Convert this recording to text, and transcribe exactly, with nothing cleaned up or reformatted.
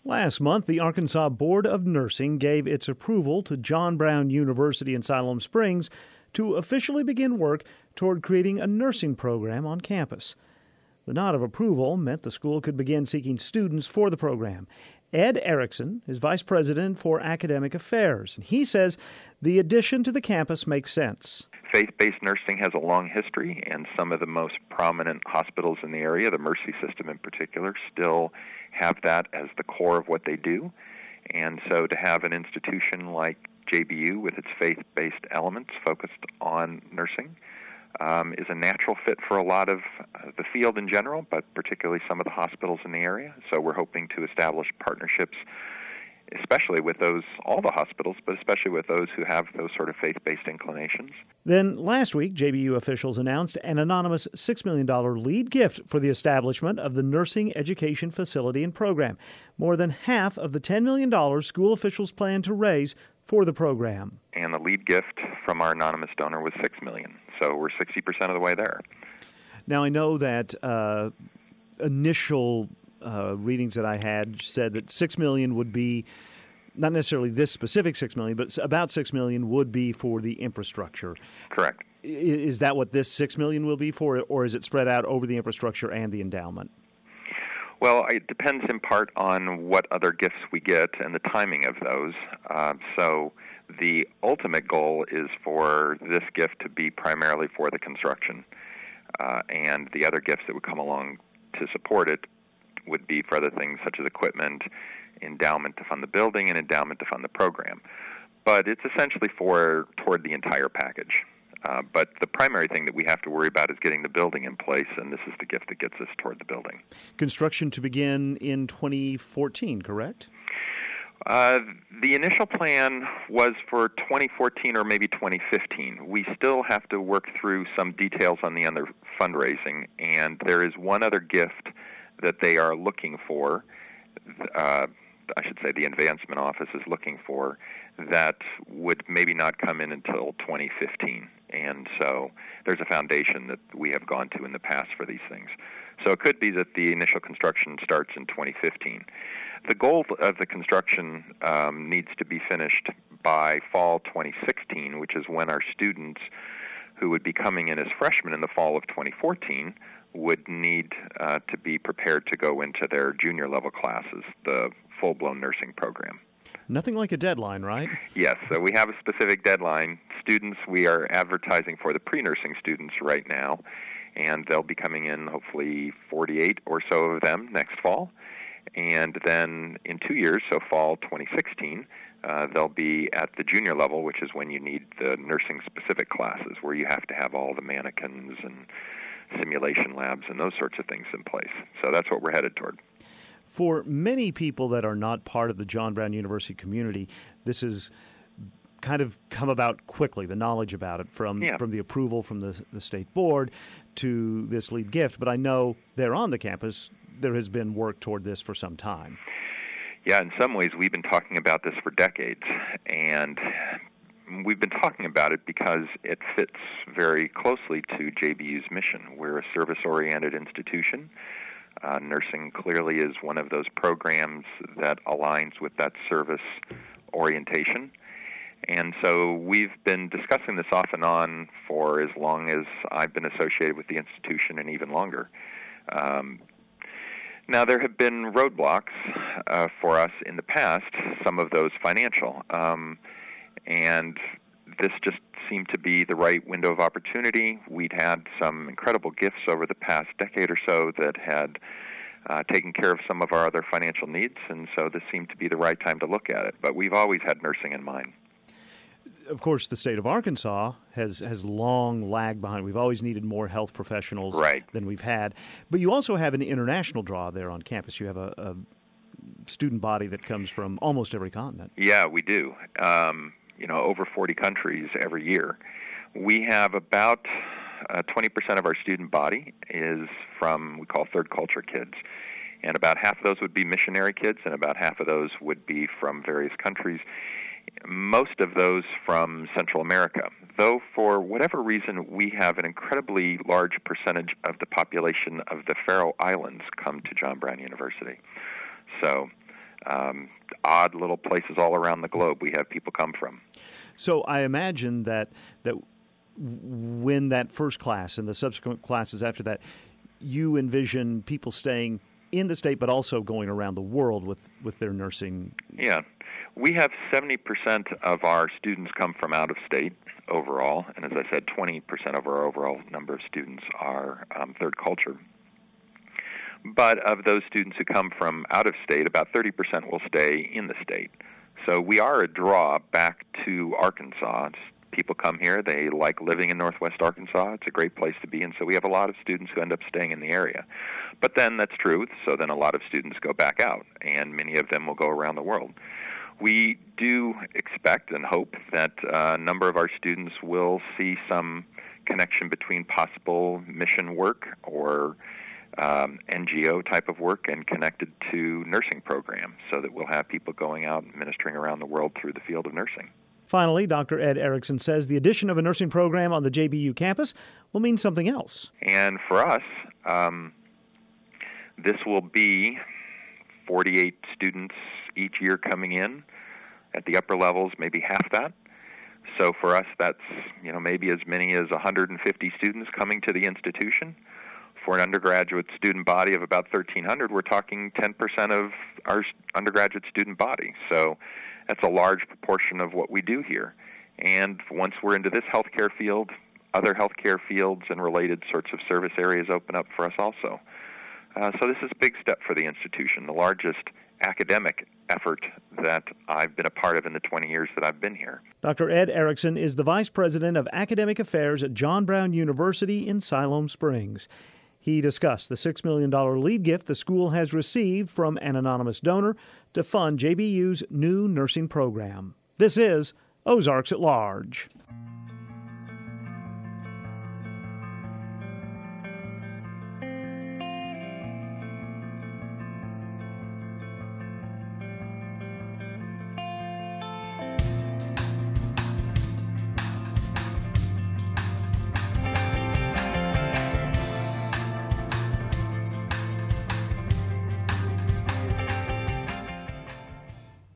Last month, the Arkansas Board of Nursing gave its approval to John Brown University in Siloam Springs to officially begin work toward creating a nursing program on campus. The nod of approval meant the school could begin seeking students for the program. Ed Erickson is vice president for academic affairs, and he says the addition to the campus makes sense. Faith-based nursing has a long history, and some of the most prominent hospitals in the area, the Mercy system in particular, still have that as the core of what they do. And so to have an institution like J B U with its faith-based elements focused on nursing um, is a natural fit for a lot of uh, the field in general, but particularly some of the hospitals in the area. So we're hoping to establish partnerships, especially with those, all the hospitals, but especially with those who have those sort of faith-based inclinations. Then last week, J B U officials announced an anonymous six million dollars lead gift for the establishment of the nursing education facility and program, more than half of the ten million dollars school officials plan to raise for the program. And the lead gift from our anonymous donor was six million dollars, so we're sixty percent of the way there. Now, I know that uh, initial Uh, readings that I had said that six million dollars would be, not necessarily this specific six million dollars, but about six million dollars would be for the infrastructure. Correct. I, is that what this six million dollars will be for, or is it spread out over the infrastructure and the endowment? Well, it depends in part on what other gifts we get and the timing of those. Uh, so the ultimate goal is for this gift to be primarily for the construction, uh, and the other gifts that would come along to support it would be for other things such as equipment, endowment to fund the building, and endowment to fund the program. But it's essentially for toward the entire package. Uh, but the primary thing that we have to worry about is getting the building in place, and this is the gift that gets us toward the building. Construction to begin in twenty fourteen, correct? Uh, the initial plan was for twenty fourteen or maybe twenty fifteen. We still have to work through some details on the other fundraising, and there is one other gift that they are looking for, uh, I should say the advancement office is looking for, that would maybe not come in until twenty fifteen. And so there's a foundation that we have gone to in the past for these things. So it could be that the initial construction starts in twenty fifteen. The goal of the construction um, needs to be finished by fall twenty sixteen, which is when our students who would be coming in as freshmen in the fall of twenty fourteen would need uh, to be prepared to go into their junior level classes, the full-blown nursing program. Nothing like a deadline, right? Yes, so we have a specific deadline. Students, we are advertising for the pre-nursing students right now, and they'll be coming in hopefully forty-eight or so of them next fall. And then in two years, so fall twenty sixteen, uh, they'll be at the junior level, which is when you need the nursing-specific classes, where you have to have all the mannequins and simulation labs and those sorts of things in place. So that's what we're headed toward. For many people that are not part of the John Brown University community, this has kind of come about quickly, the knowledge about it, from yeah. from the approval from the, the state board to this lead gift. But I know there on the campus, there has been work toward this for some time. Yeah, in some ways, we've been talking about this for decades, and we've been talking about it because it fits very closely to J B U's mission. We're a service-oriented institution. Uh, nursing clearly is one of those programs that aligns with that service orientation. And so we've been discussing this off and on for as long as I've been associated with the institution, and even longer. Um, now, there have been roadblocks uh, for us in the past, some of those financial. Um, and this just seemed to be the right window of opportunity. We'd had some incredible gifts over the past decade or so that had uh, taken care of some of our other financial needs, and so this seemed to be the right time to look at it. But we've always had nursing in mind. Of course, the state of Arkansas has, has long lagged behind. We've always needed more health professionals right. than we've had. But you also have an international draw there on campus. You have a, a student body that comes from almost every continent. Yeah, we do. Um, you know, over forty countries every year. We have about uh, twenty percent of our student body is from, we call third culture kids. And about half of those would be missionary kids, and about half of those would be from various countries. Most of those from Central America, though for whatever reason we have an incredibly large percentage of the population of the Faroe Islands come to John Brown University. So um, odd little places all around the globe we have people come from. So I imagine that that when that first class and the subsequent classes after that, you envision people staying in the state but also going around the world with, with their nursing. Yeah. We have seventy percent of our students come from out of state overall, and as I said, twenty percent of our overall number of students are um, third culture. But of those students who come from out of state, about thirty percent will stay in the state. So we are a draw back to Arkansas. It's, people come here, they like living in Northwest Arkansas. It's a great place to be, and so we have a lot of students who end up staying in the area. But then that's true, so then a lot of students go back out, and many of them will go around the world. We do expect and hope that a number of our students will see some connection between possible mission work or um, N G O type of work and connected to nursing programs, so that we'll have people going out and ministering around the world through the field of nursing. Finally, Doctor Ed Erickson says the addition of a nursing program on the J B U campus will mean something else. And for us, um, this will be forty-eight students each year coming in. At the upper levels, maybe half that. So for us, that's, you know, maybe as many as one hundred fifty students coming to the institution. For an undergraduate student body of about thirteen hundred, we're talking ten percent of our undergraduate student body. So that's a large proportion of what we do here. And once we're into this healthcare field, other healthcare fields and related sorts of service areas open up for us also. Uh, so this is a big step for the institution, the largest academic effort that I've been a part of in the twenty years that I've been here. Doctor Ed Erickson is the Vice President of Academic Affairs at John Brown University in Siloam Springs. He discussed the six million dollars lead gift the school has received from an anonymous donor to fund J B U's new nursing program. This is Ozarks at Large.